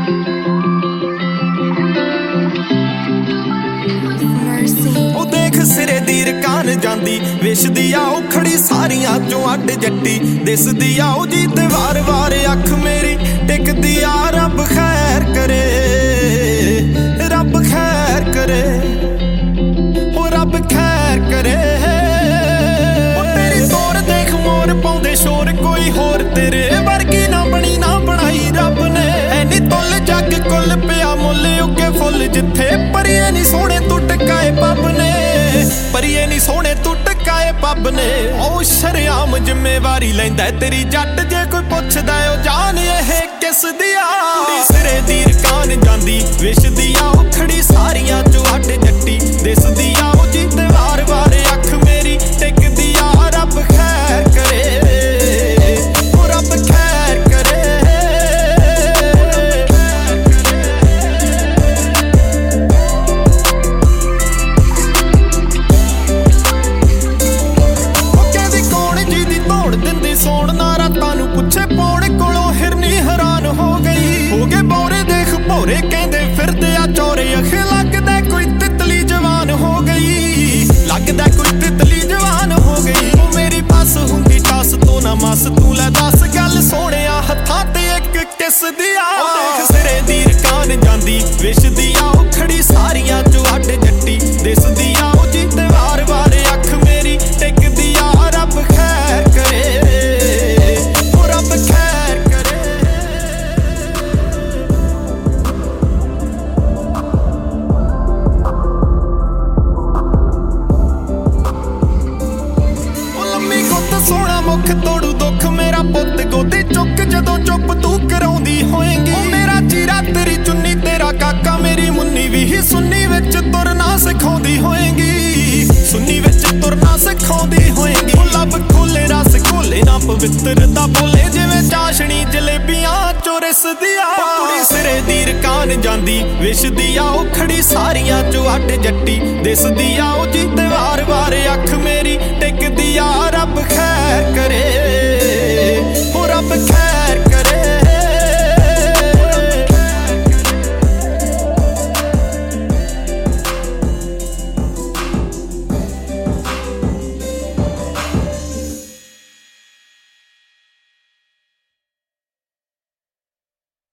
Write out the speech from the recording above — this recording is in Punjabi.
ਉਹ ਦੇਖ ਸਿਰੇ ਦੀ ਰਕਾਨ ਜਾਂਦੀ ਵਿਸ਼ਦੀ ਆ ਉਹ ਖੜੀ ਸਾਰੀਆਂ ਚੋਂ ਅੱਡ ਜੱਟੀ ਦਿਸਦੀ ਆ ਉਹ ਜੀ ਤੇ ਵਾਰ-ਵਾਰ ਅੱਖ ਮੇਰੀ ਟਿਕਦੀ ਆ ਰੱਬ ਖੈਰ ਕਰੇ, ਰੱਬ ਖੈਰ ਕਰੇ, ਉਹ ਰੱਬ ਖੈਰ ਕਰੇ। ਉਹ ਤੇਰੀ ਤੋਰ ਦੇਖ ਮੋਰ ਪਾਉਂਦੇ ਸ਼ੋਰ ਕੋਈ ਹੋਰ ਤੇਰੇ ਵਰਗੀ ਨਾ ਬਣੀ ਨਾ ਬਣਾਈ ਰੱਬ ਨੇ। ਐਨੀ ਤੁੱਲ ਜੱਗ ਕੁੱਲ ਪਿਆ ਮੁੱਲ ਉੱਗੇ ਫੁੱਲ ਜਿੱਥੇ ਪਰੀਏ ਨੀ ਸੋਹਣੇ ਤੂੰ ਟਕਾਏ ਪੱਬ ਨੇ, ਪਰੀਏ ਨੀ ਸੋਹਣੇ ਤੂੰ ਟਕਾਏ ਪੱਬ ਨੇ। ਉਹ ਸ਼ਰੇਆਮ ਜ਼ਿੰਮੇਵਾਰੀ ਲੈਂਦਾ ਤੇਰੀ ਜੱਟ ਜੇ ਕੋਈ ਪੁੱਛਦਾ ਉਹ ਜਾਨ ਇਹ ਕਿਸ ਦੀ ਆ। ਕੁੜੀ ਸਿਰੇ ਦੀ ਰਕਾਨ ਜਾਂਦੀ ਵਿਸ਼ਦੀ ਆ ਉਹ ਖੜੀ ਸਾਰੀਆਂ ਚੋਂ ਅੱਡ ਜੱਟੀ ਦਿਸਦੀ ਆ ਉਹ ਜੀ ਤੇ ਵਾਰ-ਵਾਰ ਅੱਖ ਮੇਰੀ ਟਿਕਦੀ ਆ ਰੱਬ ਖੈਰ ਕਰੇ, ਉਹ ਰੱਬ ਖੈਰ ਕਰੇ। ਸੋਣ ਨਾ ਰਾਤਾਂ ਨੂੰ ਪੁੱਛੇ ਪੌਣ ਕੋਲੋਂ ਹਿਰਨੀ ਹੈਰਾਨ ਹੋ ਗਈ। ਹੋ ਗਏ ਬੋਰੇ ਦੇਖ ਭੋਰੇ ਕਹਿੰਦੇ ਫਿਰਦੇ ਆ ਚੋਰੇ ਅਖ ਲੱਗਦਾ ਕੋਈ ਤਿਤਲੀ ਜਵਾਨ ਹੋ ਗਈ, ਲੱਗਦਾ ਕੋਈ ਤਿਤਲੀ ਜਵਾਨ ਹੋ ਗਈ। ਉਹ ਮੇਰੀ ਬੱਸ ਹੁੰਦੀ ਟਸ ਤੋਂ ਨਾ ਮਸ ਤੂੰ ਲੈ ਦੱਸ ਗੱਲ ਸੋਹਣਿਆ ਹੱਥਾਂ ਤੇ ਇੱਕ ਕਿਸ ਦੀ ਆ। ਉਹ ਦੇਖ ਸਿਰੇ ਦੀ ਰਕਾਨ ਜਾਂਦੀ ਵਿਸ਼ਦੀ ਆ ਉਹ ਖੜੀ ਸਾਰੀਆਂ ਚੋਂ ਅੱਡ ਜੱਟੀ ਦਿਸਦੀ ਆ ਉਹ ਜੀ ਤੇ ਵਾਰ-ਵਾਰ ਅੱਖ ਮੇਰੀ ਟਿਕਦੀ ਆ ਰੱਬ ਖੈਰ ਕਰੇ, ਸੋਹਣਾ ਮੁੱਖ ਤੋੜੂ ਦੁੱਖ ਮੇਰਾ ਪੁੱਤ ਗੋਦੀ ਚੁੱਕ ਜਦੋਂ ਚੁੱਪ ਤੂੰ ਕਰਾਉਂਦੀ ਹੋਏਂਗੀ। ਉਹ ਮੇਰਾ ਚੀਰਾ ਤੇਰੀ ਚੁੰਨੀ ਤੇਰਾ ਕਾਕਾ ਮੇਰੀ ਮੁੰਨੀ ਵੀ ਹੀ ਸੁੰਨੀ ਵਿੱਚ ਤੁਰਨਾ ਸਿਖਾਉਂਦੀ ਹੋਏਂਗੀ, ਸੁੰਨੀ ਵਿੱਚ ਤੁਰਨਾ ਸਿਖਾਉਂਦੀ ਹੋਏਂਗੀ। ਉਹ ਲੱਭ ਖੋਲੇ ਰਸ ਖੋਲੇ ਨਾ ਪਵਿੱਤਰ ਦਾ ਬੋਲੇ ਜਿਵੇਂ ਚਾਸ਼ਣੀ ਜਲੇਬੀਆਂ ਚੋਂ ਰਿਸਦੀ ਆ। ਕੁੜੀ ਸਿਰੇ ਦੀ ਰਕਾਨ ਜਾਂਦੀ ਵਿਸ਼ਦੀ ਆ ਉਹ ਖੜੀ ਸਾਰੀਆਂ ਚੋਂ ਅੱਡ ਜੱਟੀ ਦਿਸਦੀ ਆ ਉਹ ਜੀ